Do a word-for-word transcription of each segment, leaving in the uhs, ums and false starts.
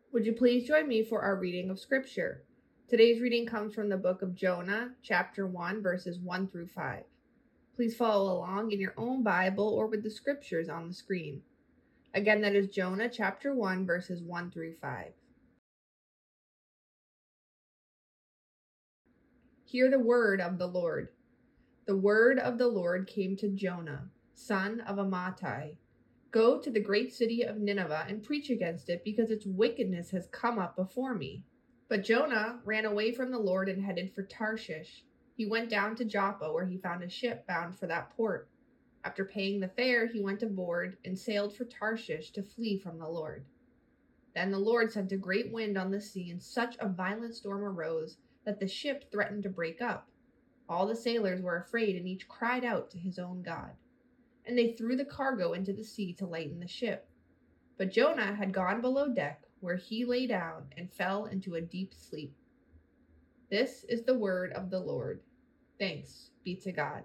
Would you please join me for our reading of Scripture? Today's reading comes from the book of Jonah, chapter one, verses one through five. Please follow along in your own Bible or with the Scriptures on the screen. Again, that is Jonah, chapter one, verses one through five. Hear the word of the Lord. The word of the Lord came to Jonah, son of Amittai. Go to the great city of Nineveh and preach against it, because its wickedness has come up before me. But Jonah ran away from the Lord and headed for Tarshish. He went down to Joppa, where he found a ship bound for that port. After paying the fare, he went aboard and sailed for Tarshish to flee from the Lord. Then the Lord sent a great wind on the sea, and such a violent storm arose that the ship threatened to break up. All the sailors were afraid, and each cried out to his own God. And they threw the cargo into the sea to lighten the ship. But Jonah had gone below deck, where he lay down and fell into a deep sleep. This is the word of the Lord. Thanks be to God.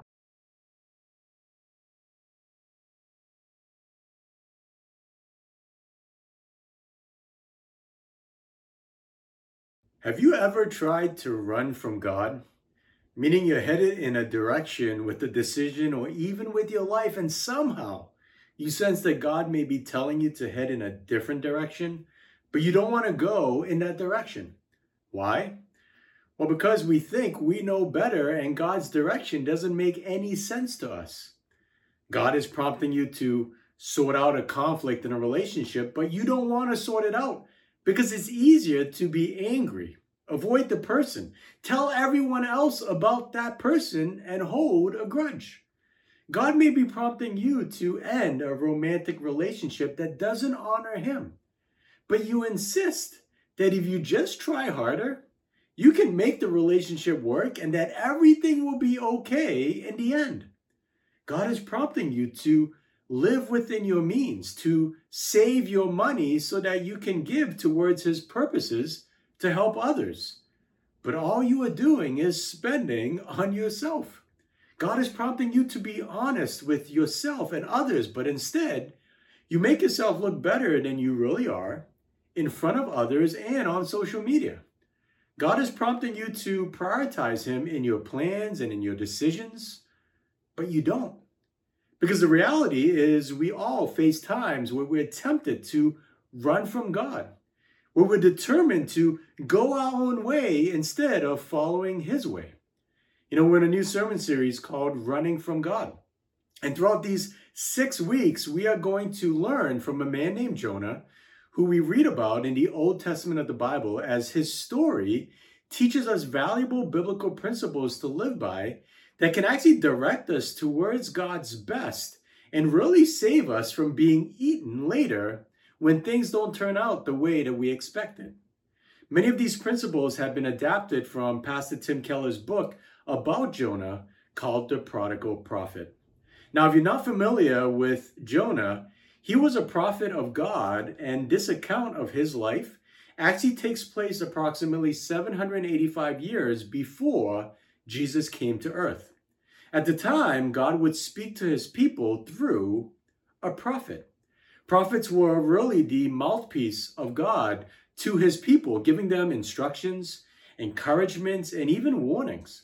Have you ever tried to run from God? Meaning you're headed in a direction with a decision or even with your life, and somehow you sense that God may be telling you to head in a different direction, but you don't want to go in that direction. Why? Well, because we think we know better and God's direction doesn't make any sense to us. God is prompting you to sort out a conflict in a relationship, but you don't want to sort it out because it's easier to be angry. Avoid the person. Tell everyone else about that person and hold a grudge. God may be prompting you to end a romantic relationship that doesn't honor Him, but you insist that if you just try harder, you can make the relationship work and that everything will be okay in the end. God is prompting you to live within your means, to save your money so that you can give towards His purposes to help others. But all you are doing is spending on yourself. God is prompting you to be honest with yourself and others, but instead, you make yourself look better than you really are in front of others and on social media. God is prompting you to prioritize Him in your plans and in your decisions, but you don't. Because the reality is we all face times where we're tempted to run from God, where we're determined to go our own way instead of following His way. You know, we're in a new sermon series called Running from God. And throughout these six weeks, we are going to learn from a man named Jonah, who we read about in the Old Testament of the Bible, as his story teaches us valuable biblical principles to live by that can actually direct us towards God's best and really save us from being eaten later when things don't turn out the way that we expected. Many of these principles have been adapted from Pastor Tim Keller's book about Jonah called The Prodigal Prophet. Now, if you're not familiar with Jonah, he was a prophet of God, and this account of his life actually takes place approximately seven hundred eighty-five years before Jesus came to earth. At the time, God would speak to His people through a prophet. Prophets were really the mouthpiece of God to His people, giving them instructions, encouragements, and even warnings.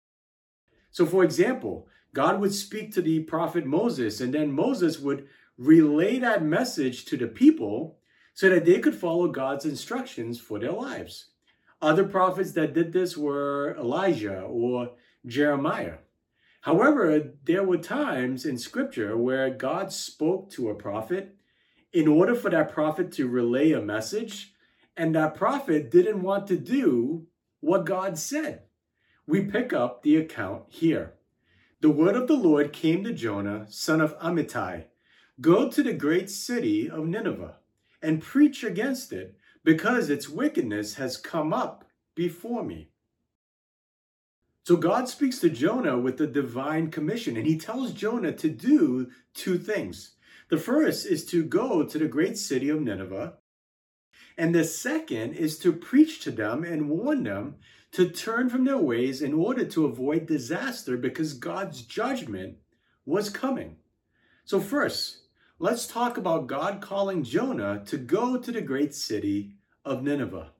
So, for example, God would speak to the prophet Moses, and then Moses would relay that message to the people so that they could follow God's instructions for their lives. Other prophets that did this were Elijah or Jeremiah. However, there were times in Scripture where God spoke to a prophet in order for that prophet to relay a message, and that prophet didn't want to do what God said. We pick up the account here. The word of the Lord came to Jonah, son of Amittai. Go to the great city of Nineveh and preach against it, because its wickedness has come up before me. So God speaks to Jonah with the divine commission, and He tells Jonah to do two things. The first is to go to the great city of Nineveh, and the second is to preach to them and warn them to turn from their ways in order to avoid disaster, because God's judgment was coming. So first, let's talk about God calling Jonah to go to the great city of Nineveh.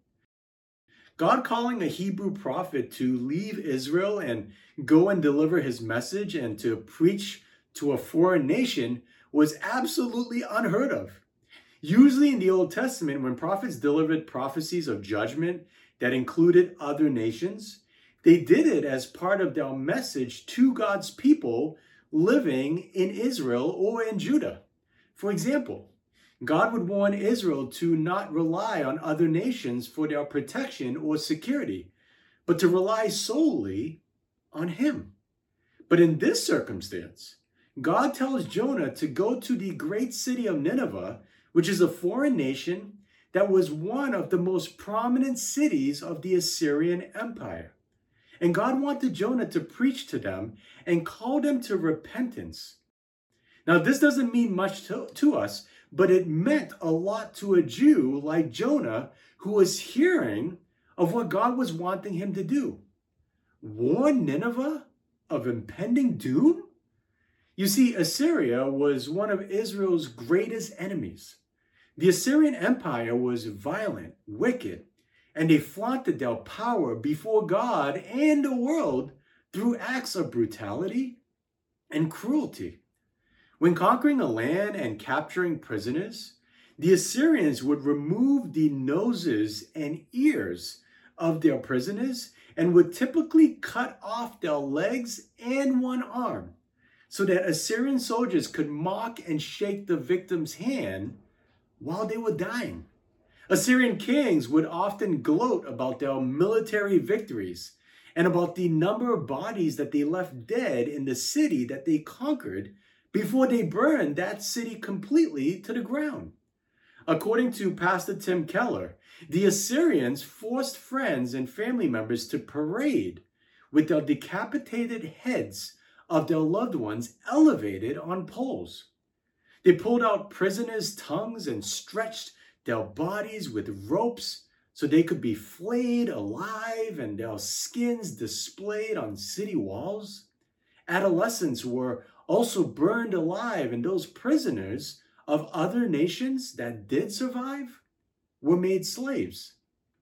God calling a Hebrew prophet to leave Israel and go and deliver his message and to preach to a foreign nation was absolutely unheard of. Usually in the Old Testament, when prophets delivered prophecies of judgment that included other nations, they did it as part of their message to God's people living in Israel or in Judah. For example, God would warn Israel to not rely on other nations for their protection or security, but to rely solely on him. But in this circumstance, God tells Jonah to go to the great city of Nineveh, which is a foreign nation that was one of the most prominent cities of the Assyrian Empire. And God wanted Jonah to preach to them and call them to repentance. Now, this doesn't mean much to, to us, but it meant a lot to a Jew like Jonah, who was hearing of what God was wanting him to do. Warn Nineveh of impending doom? You see, Assyria was one of Israel's greatest enemies. The Assyrian Empire was violent, wicked, and they flaunted their power before God and the world through acts of brutality and cruelty. When conquering a land and capturing prisoners, the Assyrians would remove the noses and ears of their prisoners and would typically cut off their legs and one arm so that Assyrian soldiers could mock and shake the victim's hand while they were dying. Assyrian kings would often gloat about their military victories and about the number of bodies that they left dead in the city that they conquered before they burned that city completely to the ground. According to Pastor Tim Keller, the Assyrians forced friends and family members to parade with their decapitated heads of their loved ones elevated on poles. They pulled out prisoners' tongues and stretched their bodies with ropes so they could be flayed alive and their skins displayed on city walls. Adolescents were also burned alive, and those prisoners of other nations that did survive were made slaves.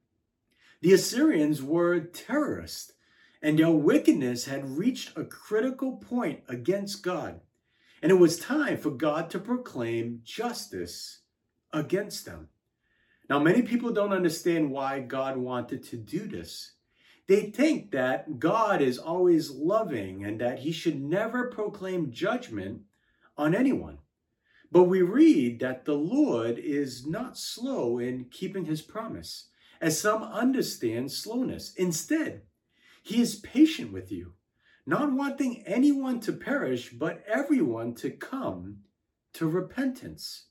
The Assyrians were terrorists, and their wickedness had reached a critical point against God, and it was time for God to proclaim justice against them. Now, many people don't understand why God wanted to do this. They think that God is always loving and that he should never proclaim judgment on anyone. But we read that the Lord is not slow in keeping his promise, as some understand slowness. Instead, he is patient with you, not wanting anyone to perish, but everyone to come to repentance.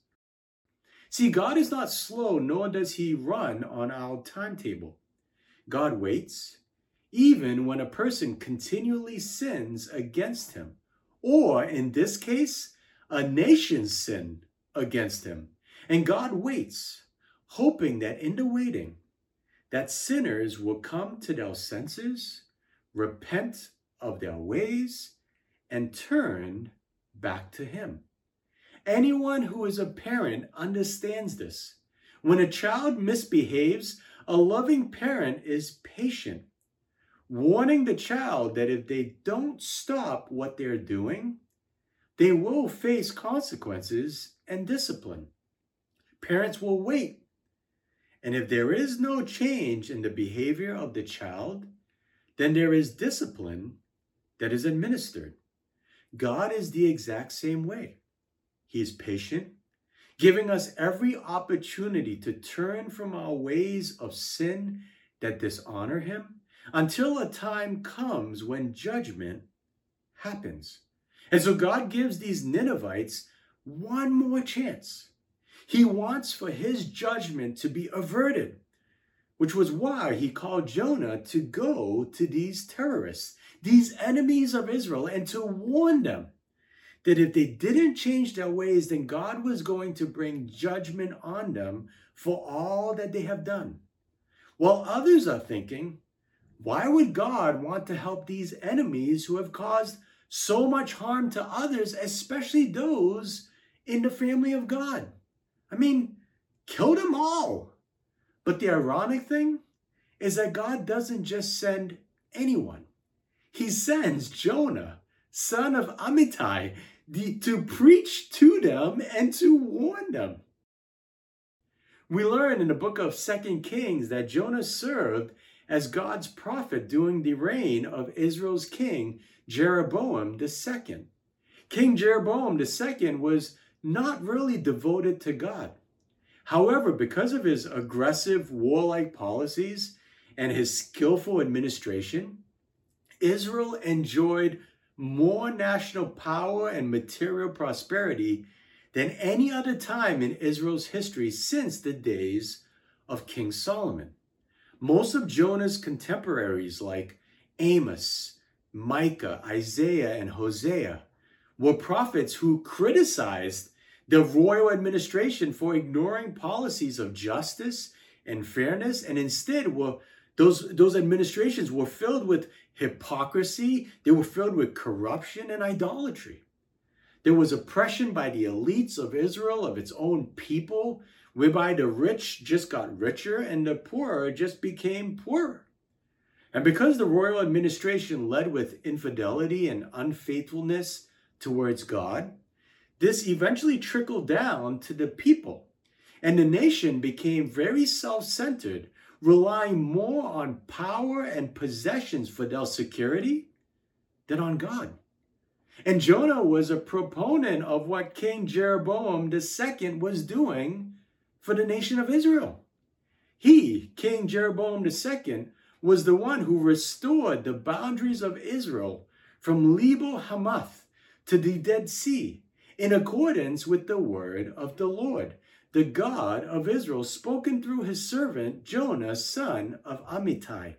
See, God is not slow, nor does he run on our timetable. God waits, even when a person continually sins against him, or in this case, a nation sinned against him. And God waits, hoping that in the waiting, that sinners will come to their senses, repent of their ways, and turn back to him. Anyone who is a parent understands this. When a child misbehaves, a loving parent is patient, warning the child that if they don't stop what they're doing, they will face consequences and discipline. Parents will wait. And if there is no change in the behavior of the child, then there is discipline that is administered. God is the exact same way. He is patient, giving us every opportunity to turn from our ways of sin that dishonor him until a time comes when judgment happens. And so God gives these Ninevites one more chance. He wants for his judgment to be averted, which was why he called Jonah to go to these terrorists, these enemies of Israel, and to warn them that if they didn't change their ways, then God was going to bring judgment on them for all that they have done. While others are thinking, why would God want to help these enemies who have caused so much harm to others, especially those in the family of God? I mean, kill them all. But the ironic thing is that God doesn't just send anyone. He sends Jonah, son of Amittai, the, to preach to them and to warn them. We learn in the book of Second Kings that Jonah served as God's prophet during the reign of Israel's king, Jeroboam the Second. King Jeroboam the Second was not really devoted to God. However, because of his aggressive, warlike policies and his skillful administration, Israel enjoyed more national power and material prosperity than any other time in Israel's history since the days of King Solomon. Most of Jonah's contemporaries, like Amos, Micah, Isaiah, and Hosea, were prophets who criticized the royal administration for ignoring policies of justice and fairness, and instead were those, those administrations were filled with hypocrisy, they were filled with corruption and idolatry. There was oppression by the elites of Israel, of its own people, whereby the rich just got richer and the poor just became poorer. And because the royal administration led with infidelity and unfaithfulness towards God, this eventually trickled down to the people. And the nation became very self-centered, relying more on power and possessions for their security than on God. And Jonah was a proponent of what King Jeroboam the Second was doing for the nation of Israel. He, King Jeroboam the Second, was the one who restored the boundaries of Israel from Lebo Hamath to the Dead Sea in accordance with the word of the Lord, the God of Israel, spoken through his servant Jonah, son of Amittai.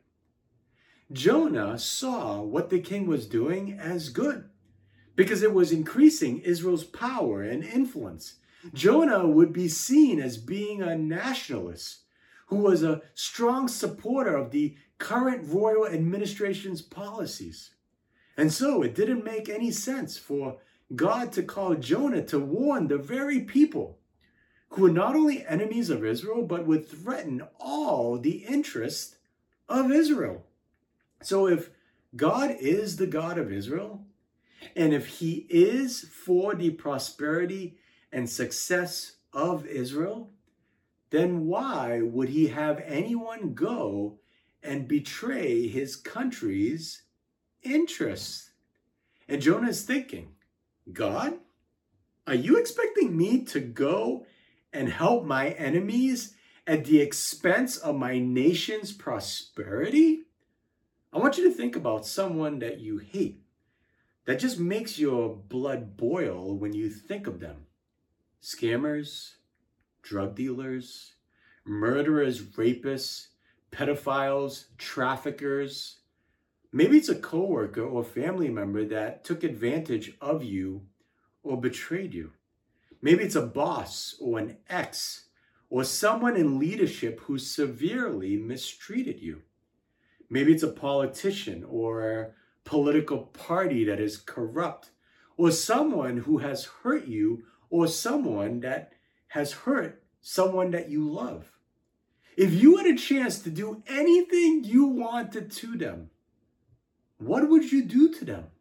Jonah saw what the king was doing as good, because it was increasing Israel's power and influence. Jonah would be seen as being a nationalist who was a strong supporter of the current royal administration's policies. And so it didn't make any sense for God to call Jonah to warn the very people who were not only enemies of Israel, but would threaten all the interest of Israel. So if God is the God of Israel, and if he is for the prosperity and success of Israel, then why would he have anyone go and betray his country's interests? And Jonah is thinking, God, are you expecting me to go and help my enemies at the expense of my nation's prosperity? I want you to think about someone that you hate, that just makes your blood boil when you think of them. Scammers, drug dealers, murderers, rapists, pedophiles, traffickers. Maybe it's a coworker or family member that took advantage of you or betrayed you. Maybe it's a boss or an ex or someone in leadership who severely mistreated you. Maybe it's a politician or a political party that is corrupt, or someone who has hurt you, or someone that has hurt someone that you love. If you had a chance to do anything you wanted to them, what would you do to them?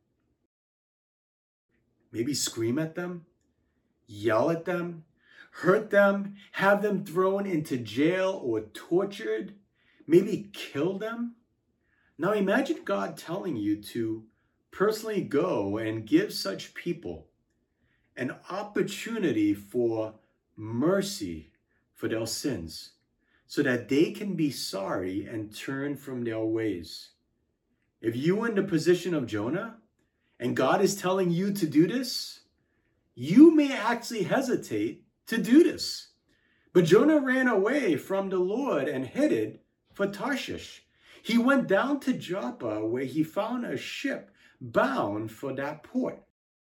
Maybe scream at them, yell at them, hurt them, have them thrown into jail or tortured, maybe kill them? Now imagine God telling you to personally go and give such people an opportunity for mercy for their sins, so that they can be sorry and turn from their ways. If you were in the position of Jonah, and God is telling you to do this, you may actually hesitate to do this. But Jonah ran away from the Lord and headed for Tarshish. He went down to Joppa, where he found a ship bound for that port.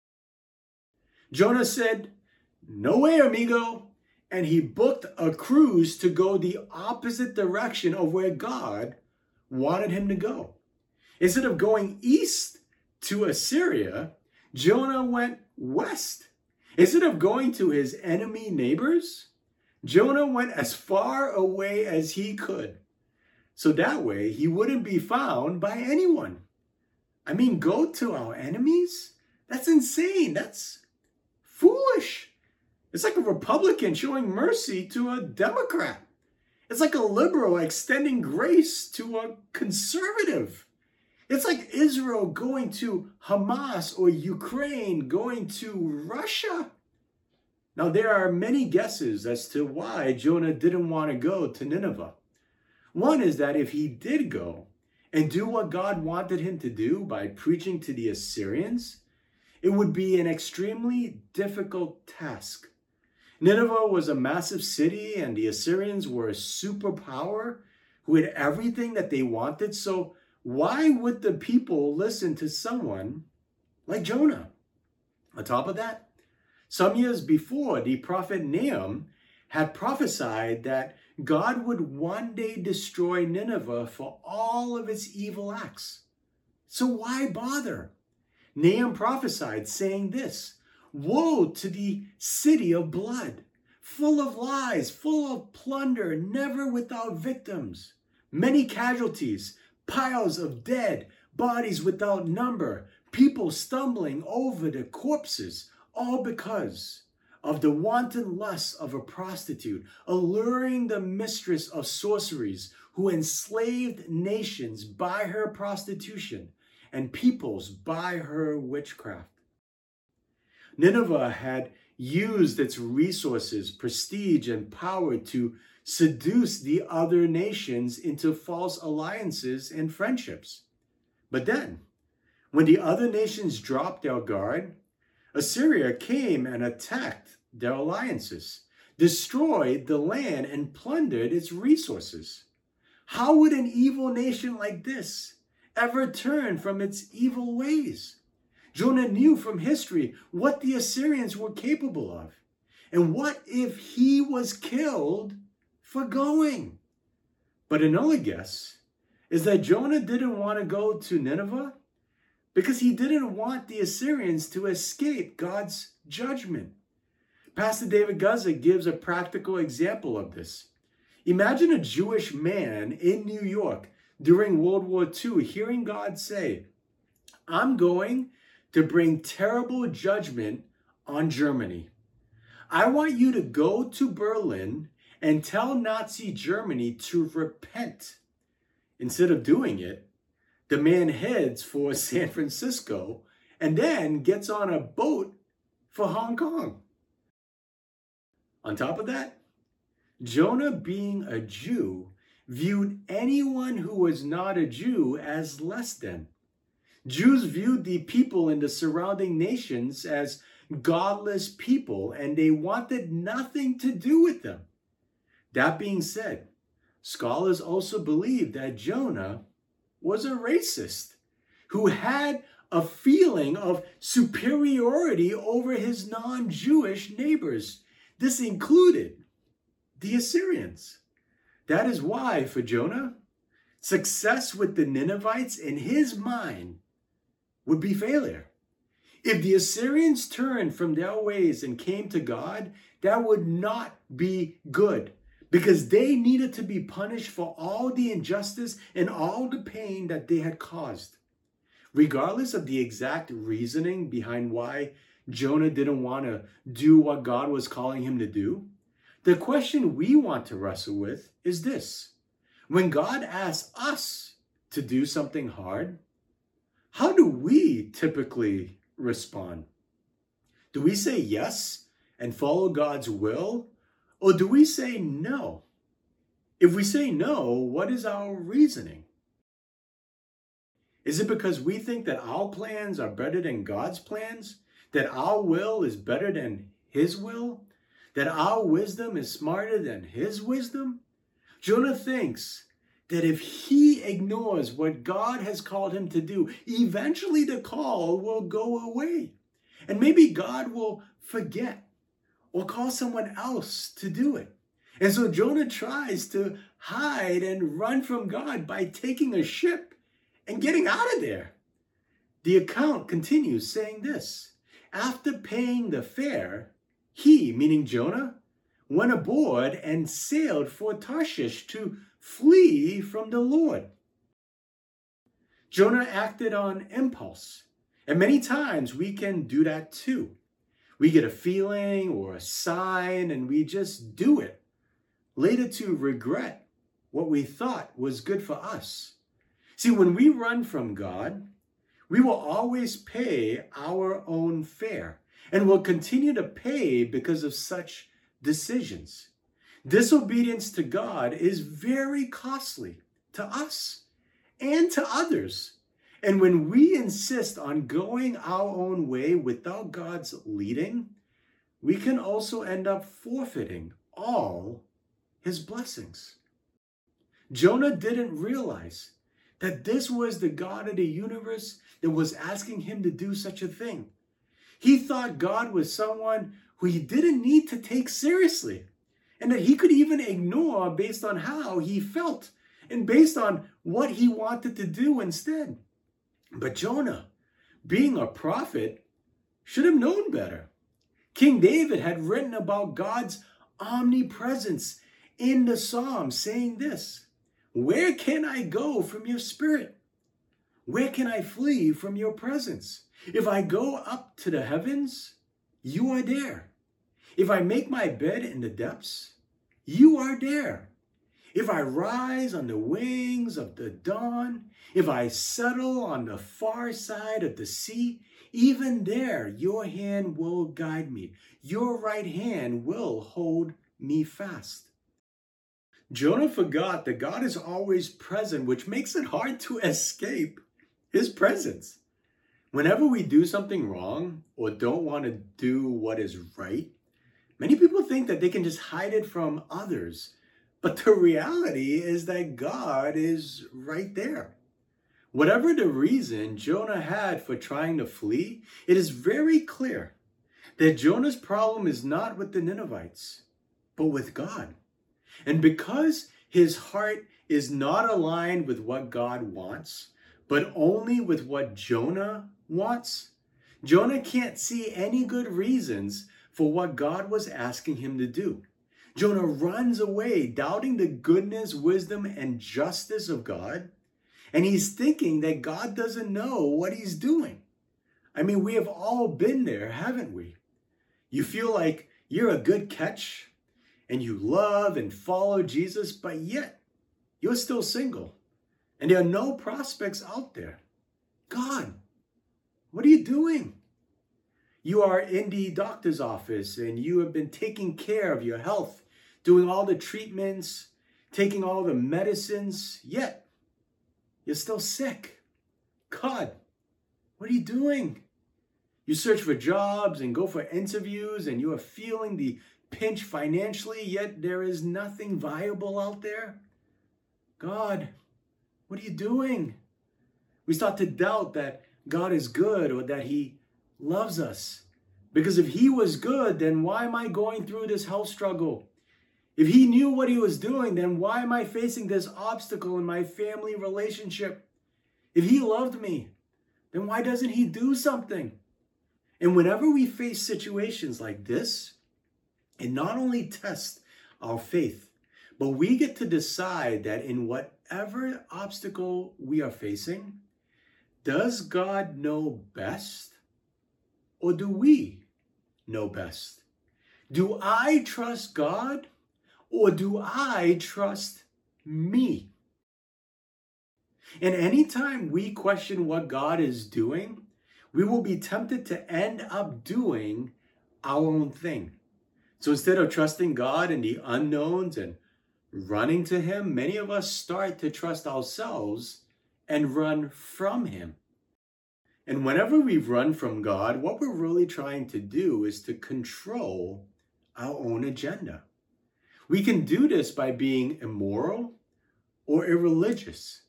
Jonah said, "No way, amigo," and he booked a cruise to go the opposite direction of where God wanted him to go. Instead of going east to Assyria, Jonah went west. Instead of going to his enemy neighbors, Jonah went as far away as he could, so that way he wouldn't be found by anyone. I mean, go to our enemies? That's insane. That's foolish. It's like a Republican showing mercy to a Democrat. It's like a liberal extending grace to a conservative. It's like Israel going to Hamas or Ukraine going to Russia. Now, there are many guesses as to why Jonah didn't want to go to Nineveh. One is that if he did go and do what God wanted him to do by preaching to the Assyrians, it would be an extremely difficult task. Nineveh was a massive city, and the Assyrians were a superpower who had everything that they wanted. So why would the people listen to someone like Jonah? On top of that, some years before, the prophet Nahum had prophesied that God would one day destroy Nineveh for all of its evil acts. So why bother? Nahum prophesied saying this, "Woe to the city of blood, full of lies, full of plunder, never without victims, many casualties, piles of dead, bodies without number, people stumbling over the corpses, all because of the wanton lust of a prostitute, alluring the mistress of sorceries, who enslaved nations by her prostitution and peoples by her witchcraft." Nineveh had used its resources, prestige, and power to seduce the other nations into false alliances and friendships. But then, when the other nations dropped their guard, Assyria came and attacked their alliances, destroyed the land, and plundered its resources. How would an evil nation like this ever turn from its evil ways? Jonah knew from history what the Assyrians were capable of. And what if he was killed for going? But another guess is that Jonah didn't want to go to Nineveh because he didn't want the Assyrians to escape God's judgment. Pastor David Guzik gives a practical example of this. Imagine a Jewish man in New York during World War Two hearing God say, "I'm going to bring terrible judgment on Germany. I want you to go to Berlin and tell Nazi Germany to repent." Instead of doing it, the man heads for San Francisco and then gets on a boat for Hong Kong. On top of that, Jonah, being a Jew, viewed anyone who was not a Jew as less than. Jews viewed the people in the surrounding nations as godless people, and they wanted nothing to do with them. That being said, scholars also believe that Jonah was a racist who had a feeling of superiority over his non-Jewish neighbors. This included the Assyrians. That is why, for Jonah, success with the Ninevites in his mind would be failure. If the Assyrians turned from their ways and came to God, that would not be good, because they needed to be punished for all the injustice and all the pain that they had caused. Regardless of the exact reasoning behind why Jonah didn't want to do what God was calling him to do, the question we want to wrestle with is this. When God asks us to do something hard, how do we typically respond? Do we say yes and follow God's will? Or do we say no? If we say no, what is our reasoning? Is it because we think that our plans are better than God's plans? That our will is better than His will? That our wisdom is smarter than His wisdom? Jonah thinks that if he ignores what God has called him to do, eventually the call will go away. And maybe God will forget or call someone else to do it. And so Jonah tries to hide and run from God by taking a ship and getting out of there. The account continues saying this. After paying the fare, he, meaning Jonah, went aboard and sailed for Tarshish to flee from the Lord. Jonah acted on impulse, and many times we can do that too. We get a feeling or a sign and we just do it, later to regret what we thought was good for us. See, when we run from God, we will always pay our own fare and will continue to pay because of such decisions. Disobedience to God is very costly to us and to others. And when we insist on going our own way without God's leading, we can also end up forfeiting all his blessings. Jonah didn't realize that this was the God of the universe that was asking him to do such a thing. He thought God was someone who he didn't need to take seriously, and that he could even ignore based on how he felt and based on what he wanted to do instead. But Jonah, being a prophet, should have known better. King David had written about God's omnipresence in the Psalms, saying this, "Where can I go from your spirit? Where can I flee from your presence? If I go up to the heavens, you are there. If I make my bed in the depths, you are there. If I rise on the wings of the dawn, if I settle on the far side of the sea, even there your hand will guide me. Your right hand will hold me fast." Jonah forgot that God is always present, which makes it hard to escape his presence. Whenever we do something wrong or don't want to do what is right, many people think that they can just hide it from others. But the reality is that God is right there. Whatever the reason Jonah had for trying to flee, it is very clear that Jonah's problem is not with the Ninevites, but with God. And because his heart is not aligned with what God wants, but only with what Jonah wants, Jonah can't see any good reasons for what God was asking him to do. Jonah runs away, doubting the goodness, wisdom, and justice of God. And he's thinking that God doesn't know what he's doing. I mean, we have all been there, haven't we? You feel like you're a good catch and you love and follow Jesus, but yet you're still single and there are no prospects out there. God, what are you doing? You are in the doctor's office and you have been taking care of your health, doing all the treatments, taking all the medicines, yet you're still sick. God, what are you doing? You search for jobs and go for interviews and you are feeling the pinch financially, yet there is nothing viable out there. God, what are you doing? We start to doubt that God is good or that he loves us. Because if he was good, then why am I going through this health struggle? If he knew what he was doing, then why am I facing this obstacle in my family relationship? If he loved me, then why doesn't he do something? And whenever we face situations like this, it not only tests our faith, but we get to decide that in whatever obstacle we are facing, does God know best? Or do we know best? Do I trust God? Or do I trust me? And anytime we question what God is doing, we will be tempted to end up doing our own thing. So instead of trusting God in the unknowns and running to him, many of us start to trust ourselves and run from him. And whenever we run from God, what we're really trying to do is to control our own agenda. We can do this by being immoral or irreligious,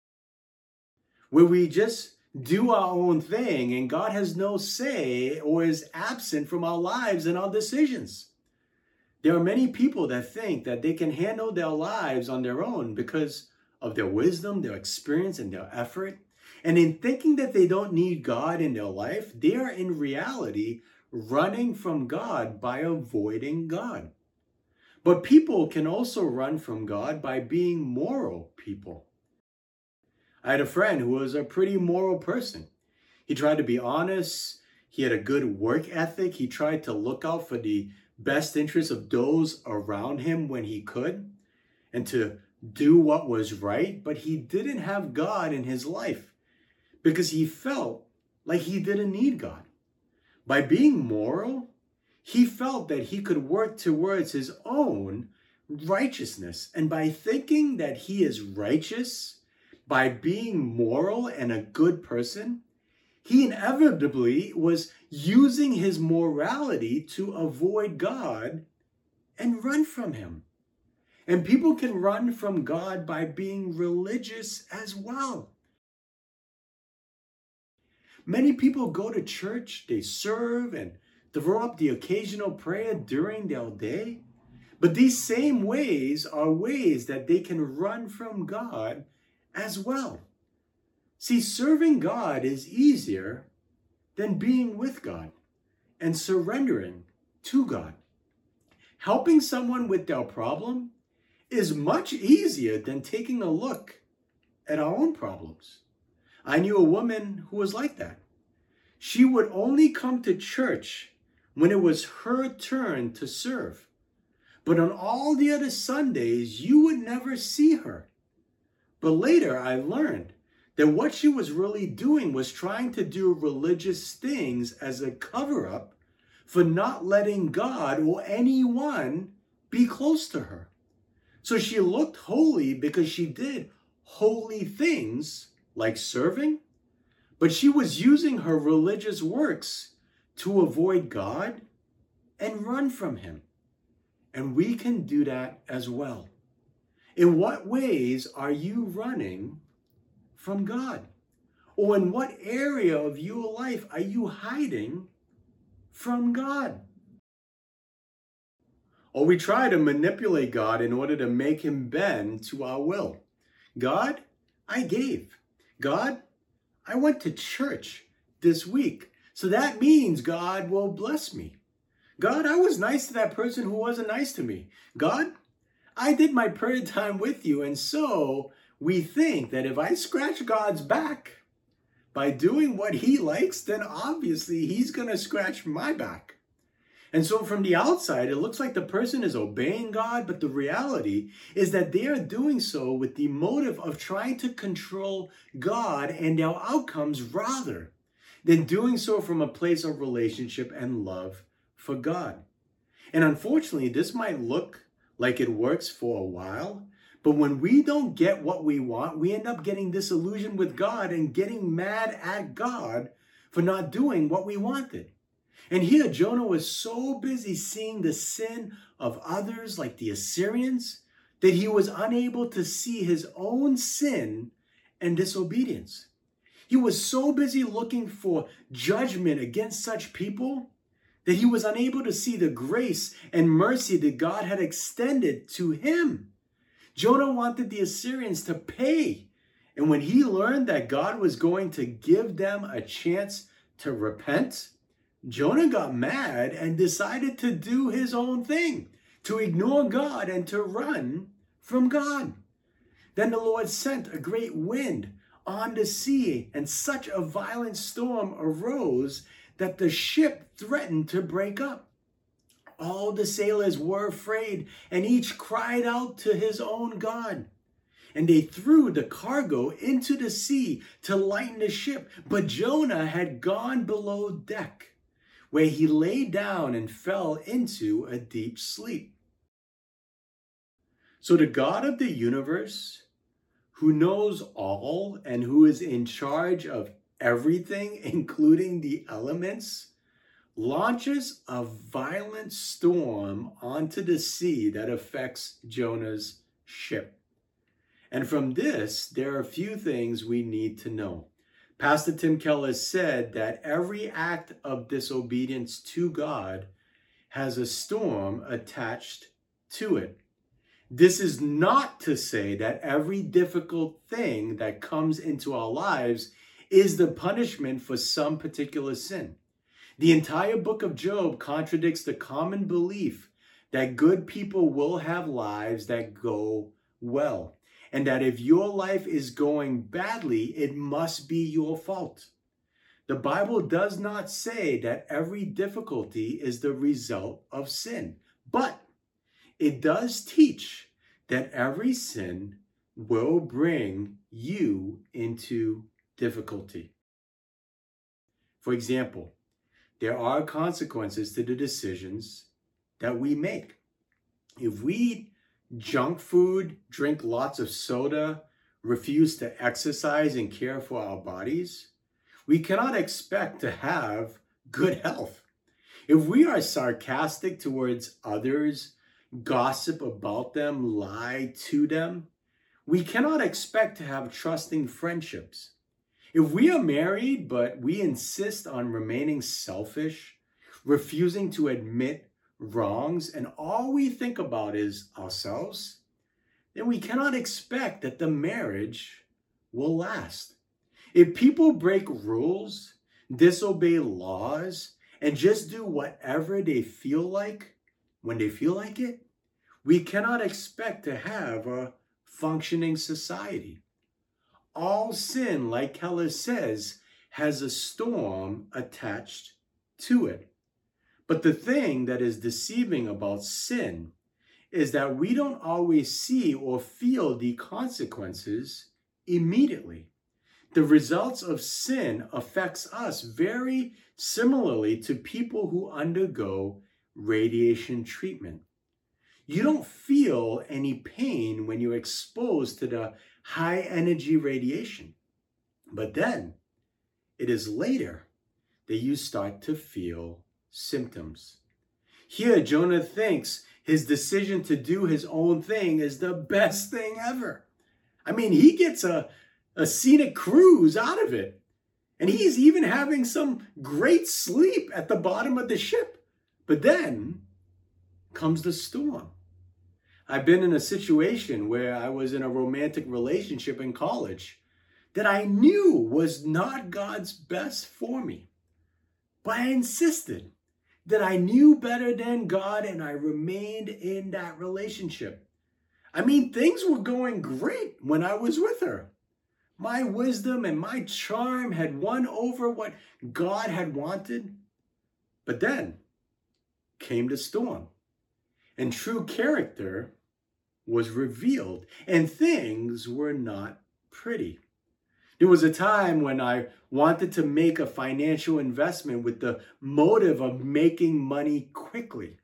where we just do our own thing and God has no say or is absent from our lives and our decisions. There are many people that think that they can handle their lives on their own because of their wisdom, their experience, and their effort. And in thinking that they don't need God in their life, they are in reality running from God by avoiding God. But people can also run from God by being moral people. I had a friend who was a pretty moral person. He tried to be honest. He had a good work ethic. He tried to look out for the best interests of those around him when he could and to do what was right. But he didn't have God in his life because he felt like he didn't need God. By being moral, he felt that he could work towards his own righteousness. And by thinking that he is righteous, by being moral and a good person, he inevitably was using his morality to avoid God and run from him. And people can run from God by being religious as well. Many people go to church, they serve and throw up the occasional prayer during their day. But these same ways are ways that they can run from God as well. See, serving God is easier than being with God and surrendering to God. Helping someone with their problem is much easier than taking a look at our own problems. I knew a woman who was like that. She would only come to church when it was her turn to serve. But on all the other Sundays, you would never see her. But later I learned that what she was really doing was trying to do religious things as a cover-up for not letting God or anyone be close to her. So she looked holy because she did holy things like serving, but she was using her religious works to avoid God and run from him. And we can do that as well. In what ways are you running from God? Or in what area of your life are you hiding from God? Or we try to manipulate God in order to make him bend to our will. God, I gave. God, I went to church this week, so that means God will bless me. God, I was nice to that person who wasn't nice to me. God, I did my prayer time with you, and so we think that if I scratch God's back by doing what he likes, then obviously he's going to scratch my back. And so from the outside, it looks like the person is obeying God, but the reality is that they are doing so with the motive of trying to control God and our outcomes rather than doing so from a place of relationship and love for God. And unfortunately, this might look like it works for a while, but when we don't get what we want, we end up getting disillusioned with God and getting mad at God for not doing what we wanted. And here Jonah was so busy seeing the sin of others like the Assyrians that he was unable to see his own sin and disobedience. He was so busy looking for judgment against such people that he was unable to see the grace and mercy that God had extended to him. Jonah wanted the Assyrians to pay. And when he learned that God was going to give them a chance to repent, Jonah got mad and decided to do his own thing, to ignore God and to run from God. Then the Lord sent a great wind on the sea, and such a violent storm arose that the ship threatened to break up. All the sailors were afraid, and each cried out to his own God. And they threw the cargo into the sea to lighten the ship. But Jonah had gone below deck, where he lay down and fell into a deep sleep. So the God of the universe, who knows all and who is in charge of everything, including the elements, launches a violent storm onto the sea that affects Jonah's ship. And from this, there are a few things we need to know. Pastor Tim Keller said that every act of disobedience to God has a storm attached to it. This is not to say that every difficult thing that comes into our lives is the punishment for some particular sin. The entire book of Job contradicts the common belief that good people will have lives that go well, and that if your life is going badly, it must be your fault. The Bible does not say that every difficulty is the result of sin, but it does teach that every sin will bring you into difficulty. For example, there are consequences to the decisions that we make. If we eat junk food, drink lots of soda, refuse to exercise and care for our bodies, we cannot expect to have good health. If we are sarcastic towards others, gossip about them, lie to them, we cannot expect to have trusting friendships. If we are married, but we insist on remaining selfish, refusing to admit wrongs, and all we think about is ourselves, then we cannot expect that the marriage will last. If people break rules, disobey laws, and just do whatever they feel like when they feel like it, we cannot expect to have a functioning society. All sin, like Keller says, has a storm attached to it. But the thing that is deceiving about sin is that we don't always see or feel the consequences immediately. The results of sin affects us very similarly to people who undergo radiation treatment. You don't feel any pain when you're exposed to the high energy radiation. But then it is later that you start to feel symptoms. Here, Jonah thinks his decision to do his own thing is the best thing ever. I mean, he gets a, a scenic cruise out of it. And he's even having some great sleep at the bottom of the ship. But then comes the storm. I've been in a situation where I was in a romantic relationship in college that I knew was not God's best for me. But I insisted that I knew better than God, and I remained in that relationship. I mean, things were going great when I was with her. My wisdom and my charm had won over what God had wanted. But then came the storm, and true character was revealed, and things were not pretty. There was a time when I wanted to make a financial investment with the motive of making money quickly.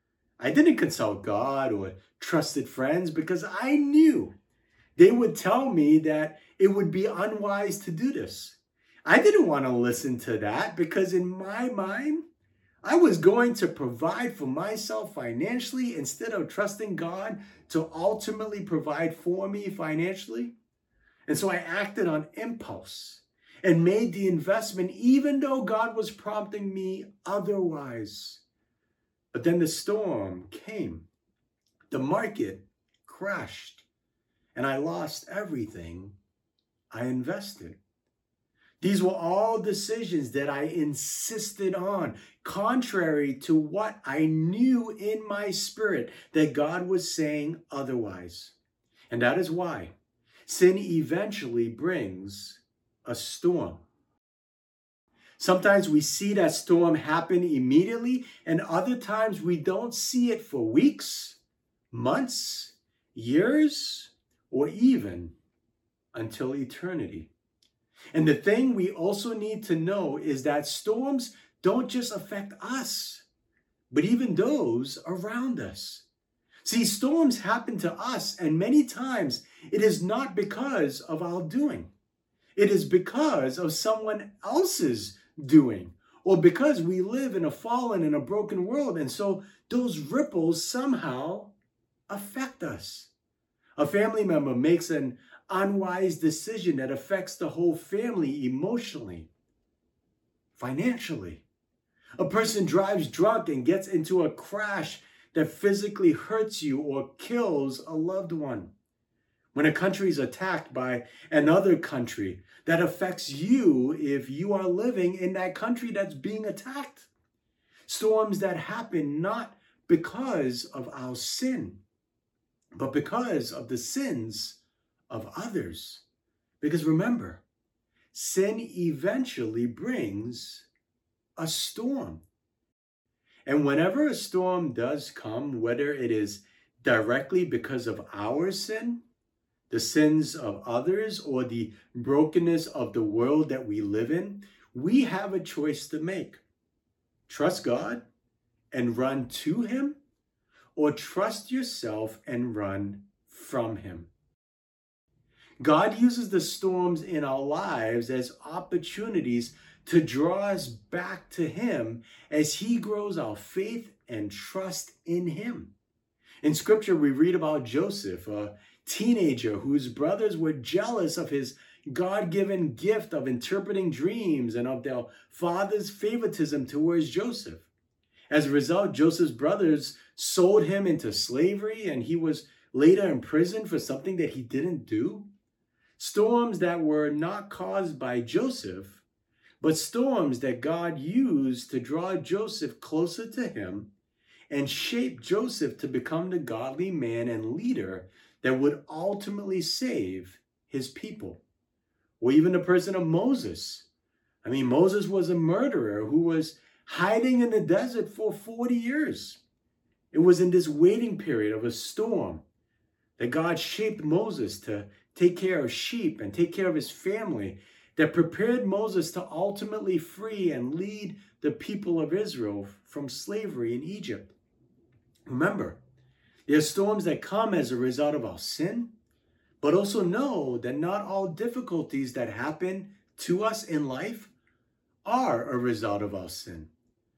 I didn't consult God or trusted friends because I knew they would tell me that it would be unwise to do this. I didn't want to listen to that because in my mind, I was going to provide for myself financially instead of trusting God to ultimately provide for me financially. And so I acted on impulse and made the investment even though God was prompting me otherwise. But then the storm came. The market crashed and I lost everything I invested. These were all decisions that I insisted on, contrary to what I knew in my spirit that God was saying otherwise. And that is why sin eventually brings a storm. Sometimes we see that storm happen immediately, and other times we don't see it for weeks, months, years, or even until eternity. And the thing we also need to know is that storms don't just affect us, but even those around us. See, storms happen to us, and many times it is not because of our doing. It is because of someone else's doing, or because we live in a fallen and a broken world, and so those ripples somehow affect us. A family member makes an unwise decision that affects the whole family emotionally, financially. A person drives drunk and gets into a crash that physically hurts you or kills a loved one. When a country is attacked by another country, that affects you if you are living in that country that's being attacked. Storms that happen not because of our sin, but because of the sins of others. Because remember, sin eventually brings a storm. And whenever a storm does come, whether it is directly because of our sin, the sins of others, or the brokenness of the world that we live in, we have a choice to make. Trust God and run to him, or trust yourself and run from him. God uses the storms in our lives as opportunities to draw us back to him as he grows our faith and trust in him. In scripture, we read about Joseph, a teenager whose brothers were jealous of his God-given gift of interpreting dreams and of their father's favoritism towards Joseph. As a result, Joseph's brothers sold him into slavery, and he was later imprisoned for something that he didn't do. Storms that were not caused by Joseph, but storms that God used to draw Joseph closer to him and shape Joseph to become the godly man and leader that would ultimately save his people. Or even the person of Moses. I mean, Moses was a murderer who was hiding in the desert for forty years. It was in this waiting period of a storm that God shaped Moses to take care of sheep and take care of his family, that prepared Moses to ultimately free and lead the people of Israel from slavery in Egypt. Remember, there are storms that come as a result of our sin, but also know that not all difficulties that happen to us in life are a result of our sin.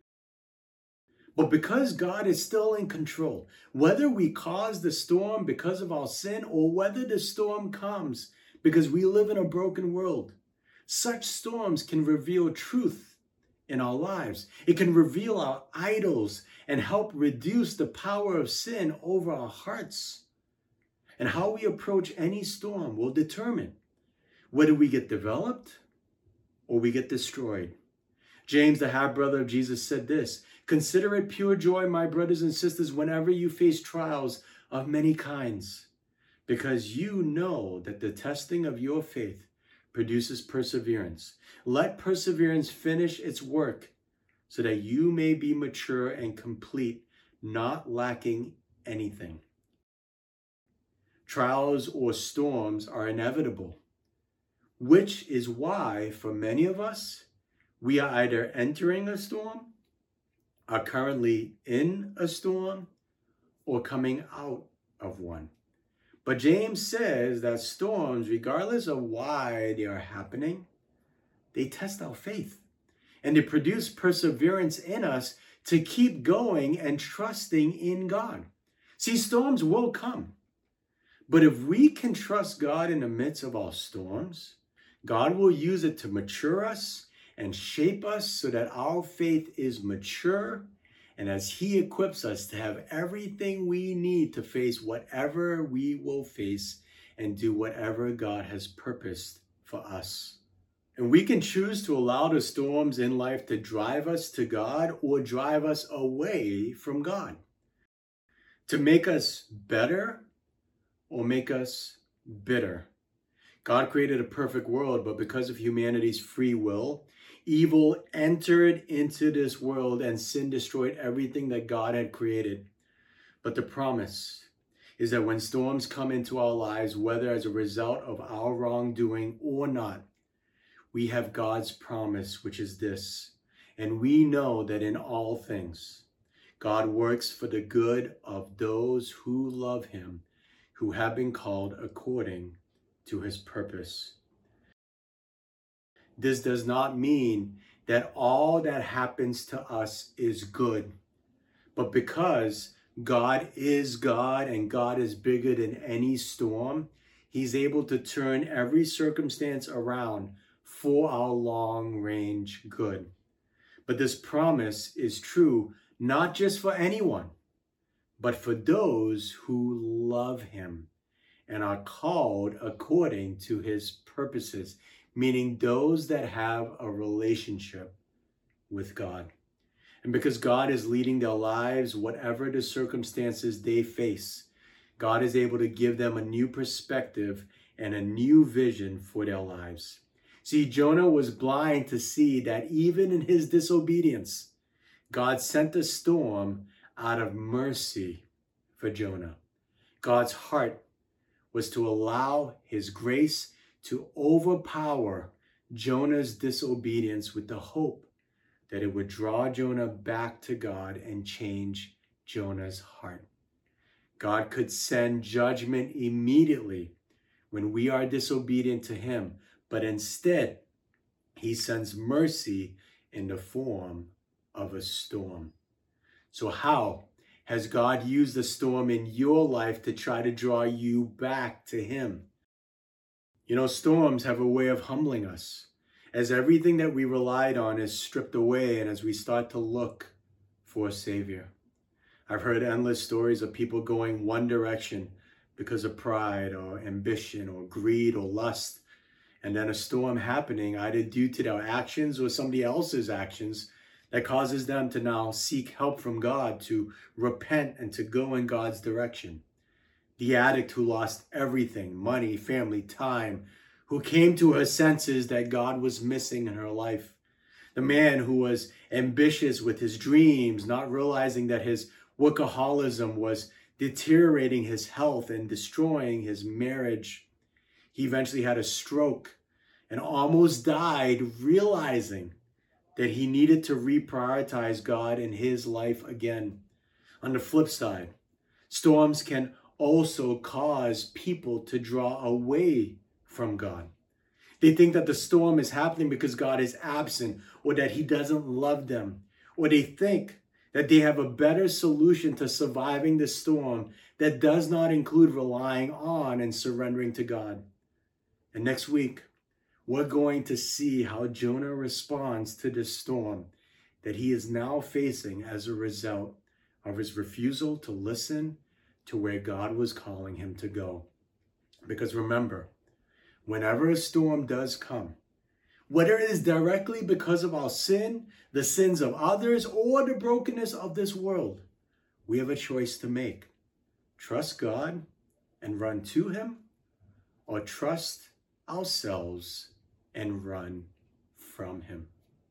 But because God is still in control, whether we cause the storm because of our sin or whether the storm comes because we live in a broken world, such storms can reveal truth in our lives. It can reveal our idols and help reduce the power of sin over our hearts. And how we approach any storm will determine whether we get developed or we get destroyed. James, the half-brother of Jesus, said this: "Consider it pure joy, my brothers and sisters, whenever you face trials of many kinds, because you know that the testing of your faith produces perseverance. Let perseverance finish its work so that you may be mature and complete, not lacking anything." Trials or storms are inevitable, which is why for many of us, we are either entering a storm, are currently in a storm, or coming out of one. But James says that storms, regardless of why they are happening, they test our faith and they produce perseverance in us to keep going and trusting in God. See, storms will come, but if we can trust God in the midst of our storms, God will use it to mature us and shape us so that our faith is mature, and as he equips us to have everything we need to face whatever we will face and do whatever God has purposed for us. And we can choose to allow the storms in life to drive us to God or drive us away from God, to make us better or make us bitter. God created a perfect world, but because of humanity's free will, evil entered into this world and sin destroyed everything that God had created. But the promise is that when storms come into our lives, whether as a result of our wrongdoing or not, we have God's promise, which is this: and we know that in all things, God works for the good of those who love him, who have been called according to his purpose. This does not mean that all that happens to us is good, but because God is God and God is bigger than any storm, he's able to turn every circumstance around for our long-range good. But this promise is true not just for anyone, but for those who love him and are called according to his purposes, meaning those that have a relationship with God. And because God is leading their lives, whatever the circumstances they face, God is able to give them a new perspective and a new vision for their lives. See, Jonah was blind to see that even in his disobedience, God sent a storm out of mercy for Jonah. God's heart was to allow his grace to overpower Jonah's disobedience with the hope that it would draw Jonah back to God and change Jonah's heart. God could send judgment immediately when we are disobedient to him, but instead, he sends mercy in the form of a storm. So how has God used the storm in your life to try to draw you back to him? You know, storms have a way of humbling us as everything that we relied on is stripped away and as we start to look for a savior. I've heard endless stories of people going one direction because of pride or ambition or greed or lust, and then a storm happening either due to their actions or somebody else's actions that causes them to now seek help from God, to repent and to go in God's direction. The addict who lost everything, money, family, time, who came to her senses that God was missing in her life. The man who was ambitious with his dreams, not realizing that his workaholism was deteriorating his health and destroying his marriage. He eventually had a stroke and almost died, realizing that he needed to reprioritize God in his life again. On the flip side, storms can also cause people to draw away from God. They think that the storm is happening because God is absent or that he doesn't love them, or they think that they have a better solution to surviving the storm that does not include relying on and surrendering to God. And next week, we're going to see how Jonah responds to this storm that he is now facing as a result of his refusal to listen to where God was calling him to go. Because remember, whenever a storm does come, whether it is directly because of our sin, the sins of others, or the brokenness of this world, we have a choice to make. Trust God and run to him, or trust ourselves and run from him.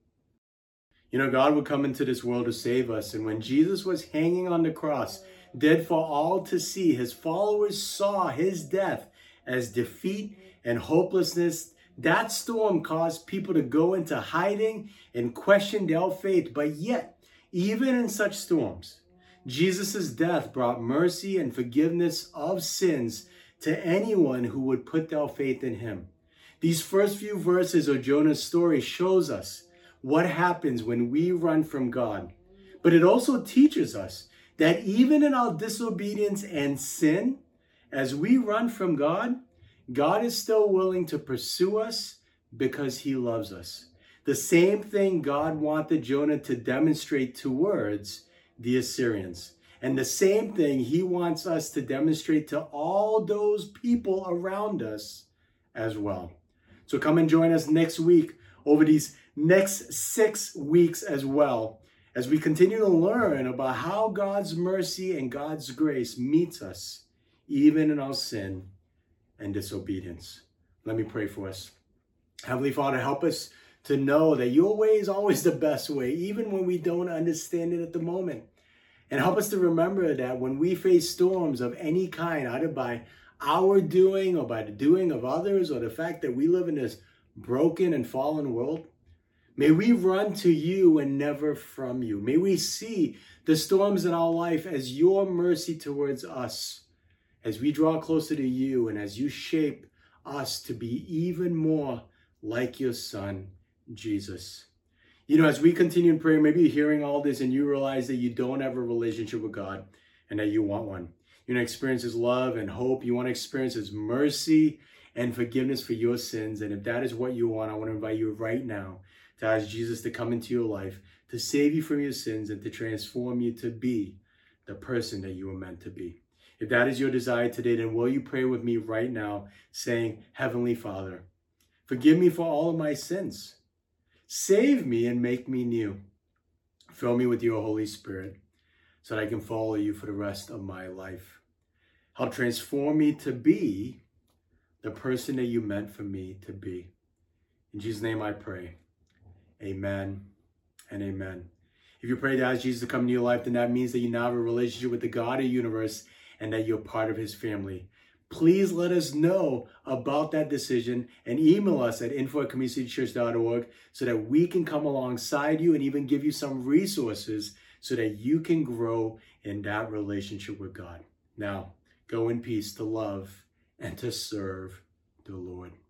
You know, God would come into this world to save us. And when Jesus was hanging on the cross, dead for all to see, his followers saw his death as defeat and hopelessness. That storm caused people to go into hiding and question their faith. But yet, even in such storms, Jesus' death brought mercy and forgiveness of sins to anyone who would put their faith in him. These first few verses of Jonah's story shows us what happens when we run from God. But it also teaches us that even in our disobedience and sin, as we run from God, God is still willing to pursue us because he loves us. The same thing God wanted Jonah to demonstrate towards the Assyrians. And the same thing he wants us to demonstrate to all those people around us as well. So come and join us next week over these next six weeks as well, as we continue to learn about how God's mercy and God's grace meets us, even in our sin and disobedience. Let me pray for us. Heavenly Father, help us to know that your way is always the best way, even when we don't understand it at the moment. And help us to remember that when we face storms of any kind, either by our doing or by the doing of others, or the fact that we live in this broken and fallen world, may we run to you and never from you. May we see the storms in our life as your mercy towards us, as we draw closer to you and as you shape us to be even more like your Son, Jesus. You know, as we continue in prayer, maybe you're hearing all this and you realize that you don't have a relationship with God and that you want one. You want to experience his love and hope. You want to experience his mercy and forgiveness for your sins. And if that is what you want, I want to invite you right now to ask Jesus to come into your life, to save you from your sins and to transform you to be the person that you were meant to be. If that is your desire today, then will you pray with me right now, saying, Heavenly Father, forgive me for all of my sins. Save me and make me new. Fill me with your Holy Spirit so that I can follow you for the rest of my life. Help transform me to be the person that you meant for me to be. In Jesus' name I pray. Amen and amen. If you pray to ask Jesus to come into your life, then that means that you now have a relationship with the God of the universe and that you're part of his family. Please let us know about that decision and email us at info at community church dot org so that we can come alongside you and even give you some resources so that you can grow in that relationship with God. Now, go in peace to love and to serve the Lord.